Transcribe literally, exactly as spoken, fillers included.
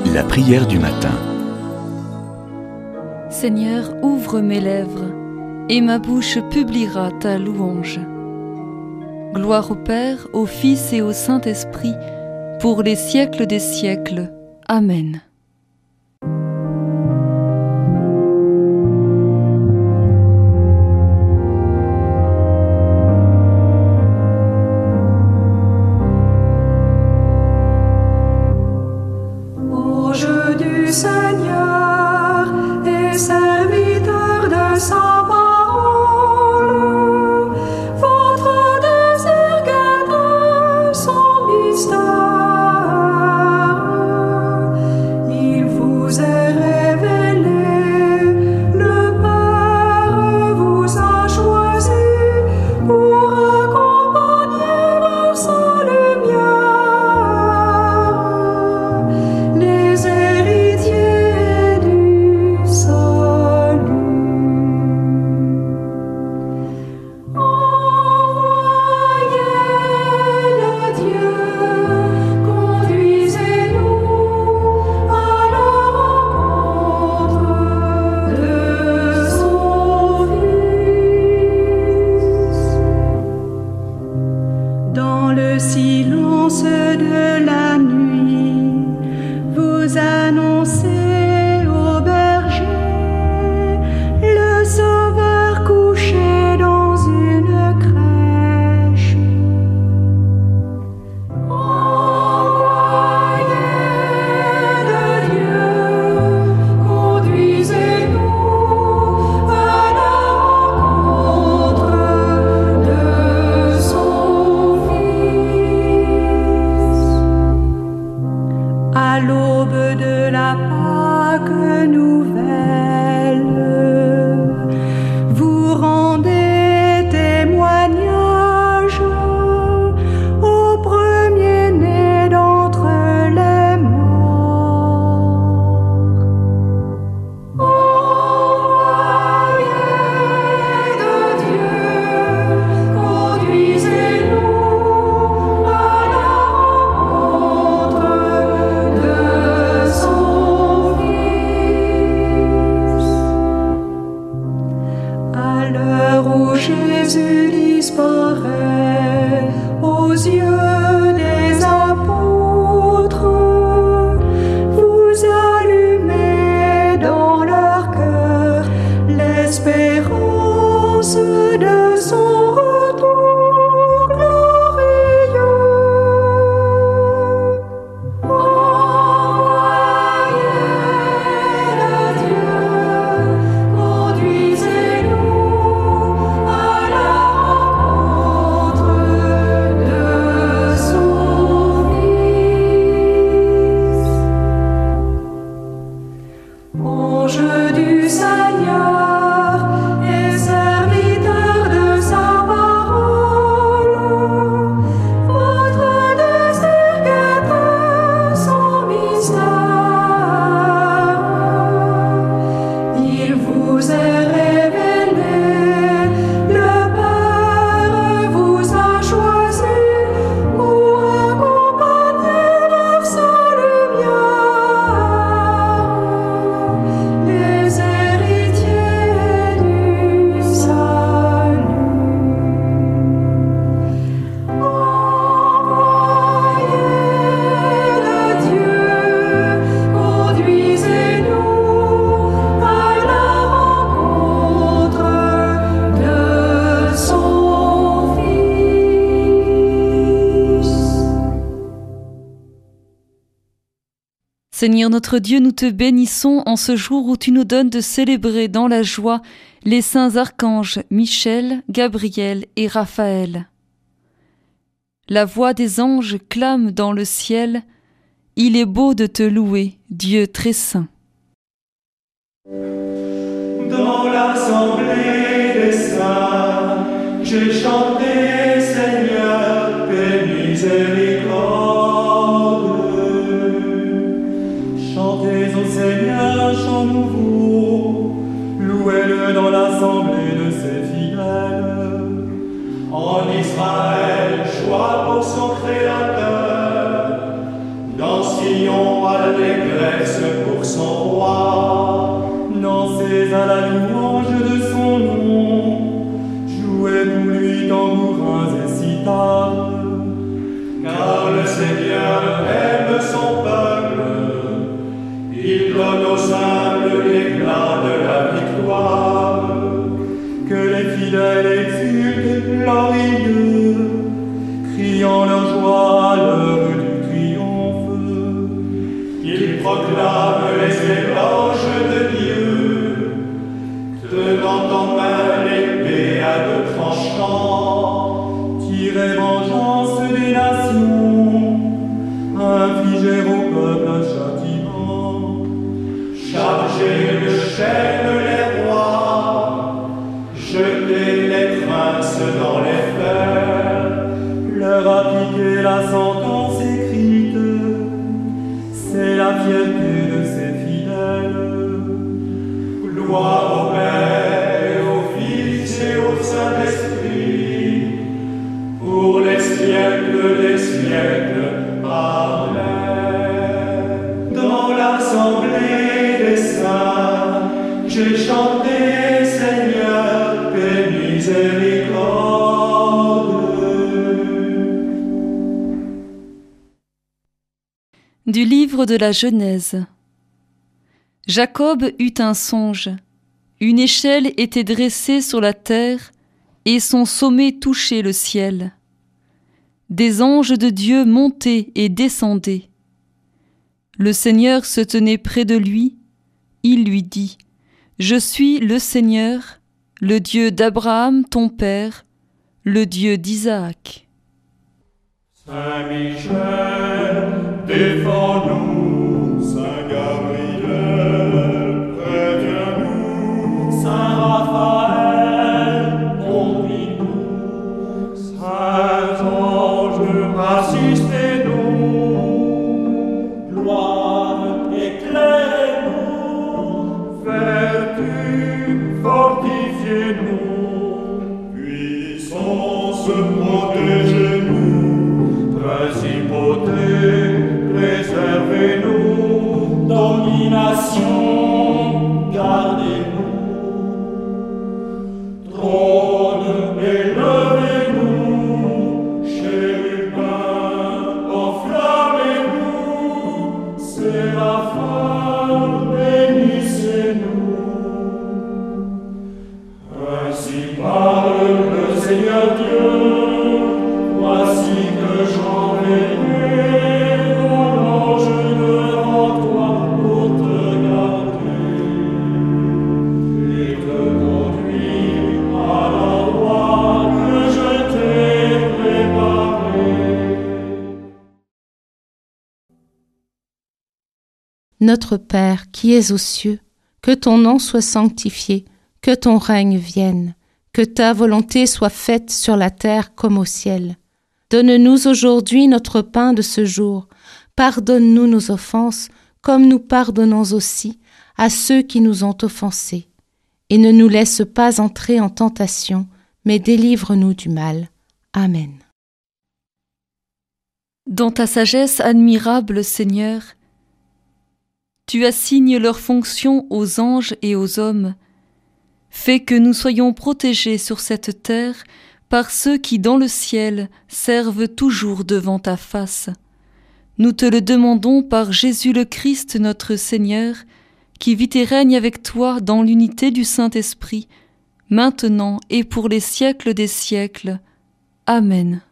La prière du matin. Seigneur, ouvre mes lèvres, et ma bouche publiera ta louange. Gloire au Père, au Fils et au Saint-Esprit, pour les siècles des siècles. Amen. Seigneur et serviteur de sa parole, votre désir guette son mystère. Il vous est révélé, le Père vous a choisi pour accompagner vers sa lumière les héritiers du salut. Envoyez le Dieu, conduisez-nous à la rencontre de son Fils. Dans le silence de la nuit, vous annoncez au berger le Sauveur couché dans une crèche. Envoyez le Dieu, conduisez-nous à la rencontre de son Fils. À l'aube de la Pâque nouvelle, vous rendez témoignage au premier-né d'entre les morts. Envoyez de Dieu, conduisez-nous à la rencontre de son Fils. À l'heure où Jésus disparaît aux yeux des apôtres, vous allumez dans leur cœur l'espérance de son retour glorieux. Envoyez le Dieu, conduisez-nous à la rencontre de son Fils. Ange du Seigneur et serviteur de sa parole, votre désir guette son mystère. Il vous est révélé, le Père vous a choisi pour accompagner vers sa lumière les héritiers du salut. Envoyez le Dieu, conduisez-nous à la rencontre de son Fils. Seigneur notre Dieu, nous te bénissons en ce jour où tu nous donnes de célébrer dans la joie les saints archanges Michel, Gabriel et Raphaël. La voix des anges clame dans le ciel, il est beau de te louer, Dieu très saint. Dans l'assemblée des saints, j'ai chanté, Seigneur, paix, miséricorde. Chantez au Seigneur, chant nouveau, louez-le dans l'assemblée de ses fidèles. En Israël, joie pour son Créateur, dans Sion, allégresse Seigneur aime son peuple, il donne aux simples l'éclat de la victoire. Que les fidèles exultent glorieux, criant leur joie à l'heure du triomphe. Qu'ils proclament les éloges de Dieu, tenant en main l'épée à deux tranchants. Tirer vengeance des nations, infliger au peuple un châtiment. Charger de chaînes les rois, jeter les princes dans les fers, leur appliquer la sentence écrite, c'est la fierté de ses fidèles. Gloire au Père, au Fils et au Saint-Esprit, pour les siècles des siècles. Amen. Dans l'assemblée des saints, j'ai chanté, Seigneur, paix, miséricorde. Du livre de la Genèse. Jacob eut un songe. Une échelle était dressée sur la terre, et son sommet touchait le ciel. Des anges de Dieu montaient et descendaient. Le Seigneur se tenait près de lui. Il lui dit : Je suis le Seigneur, le Dieu d'Abraham ton père, le Dieu d'Isaac. Saint Michel, défends-nous, Saint Gabriel, préviens-nous, Saint Raphaël, conduis-nous, Saint Ange, assistez-nous, gloire, éclairez-nous, vertu, fortifiez-nous, puissance, protégez-nous, principauté, préservez-nous, domination, gardez-nous, trône, élevez-nous, chérubins, enflammez-nous, séraphins, bénissez-nous. Ainsi parle le Seigneur Dieu, voici que j'enverrai mon ange devant toi pour te garder et te conduire à l'endroit que je t'ai préparé. Notre Père qui es aux cieux, que ton nom soit sanctifié, que ton règne vienne, que ta volonté soit faite sur la terre comme au ciel. Donne-nous aujourd'hui notre pain de ce jour. Pardonne-nous nos offenses, comme nous pardonnons aussi à ceux qui nous ont offensés. Et ne nous laisse pas entrer en tentation, mais délivre-nous du mal. Amen. Dans ta sagesse admirable, Seigneur, tu assignes leurs fonctions aux anges et aux hommes. Fais que nous soyons protégés sur cette terre par ceux qui, dans le ciel, servent toujours devant ta face. Nous te le demandons par Jésus le Christ, notre Seigneur, qui vit et règne avec toi dans l'unité du Saint-Esprit, maintenant et pour les siècles des siècles. Amen.